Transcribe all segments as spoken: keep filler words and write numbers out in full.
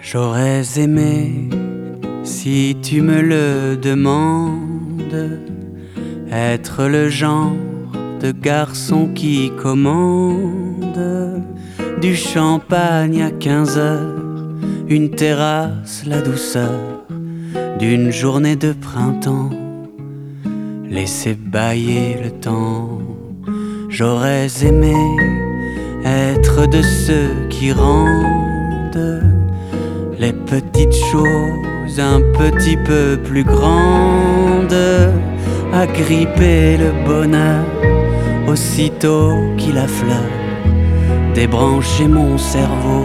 J'aurais aimé, si tu me le demandes, être le genre de garçon qui commande du champagne à quinze heures, une terrasse, la douceur d'une journée de printemps, laisser bâiller le temps. J'aurais aimé être de ceux qui rendent les petites choses un petit peu plus grandes, agripper le bonheur aussitôt qu'il affleure, débrancher mon cerveau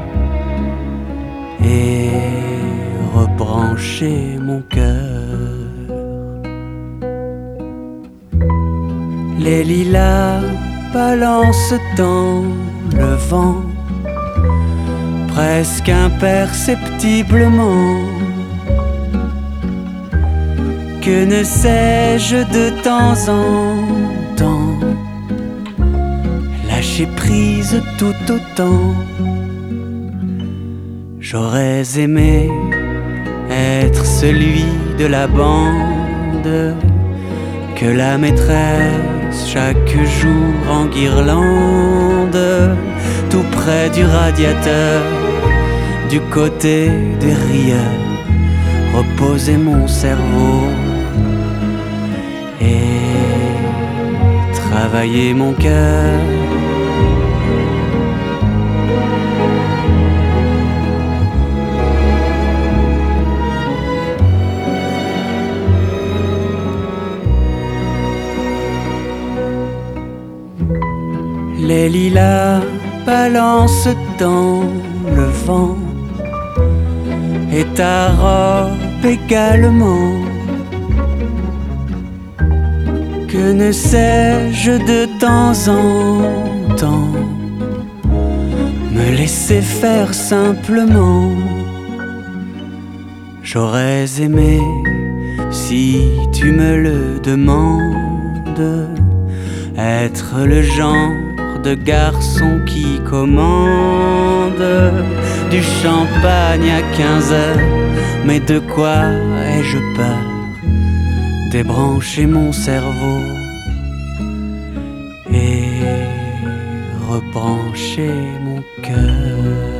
et rebrancher mon cœur. Les lilas balancent dans le vent, presque imperceptiblement. Que ne sais-je de temps en temps, lâcher prise tout autant. J'aurais aimé être celui de la bande que la maîtresse chaque jour en guirlande, tout près du radiateur, du côté des rieurs, reposer mon cerveau et travailler mon cœur. Les lilas balancent dans le vent et ta robe également. Que ne sais-je de temps en temps, me laisser faire simplement. J'aurais aimé, si tu me le demandes, être le genre de garçon qui commande du champagne à quinze heures. Mais de quoi ai-je peur? Débrancher mon cerveau et rebrancher mon cœur.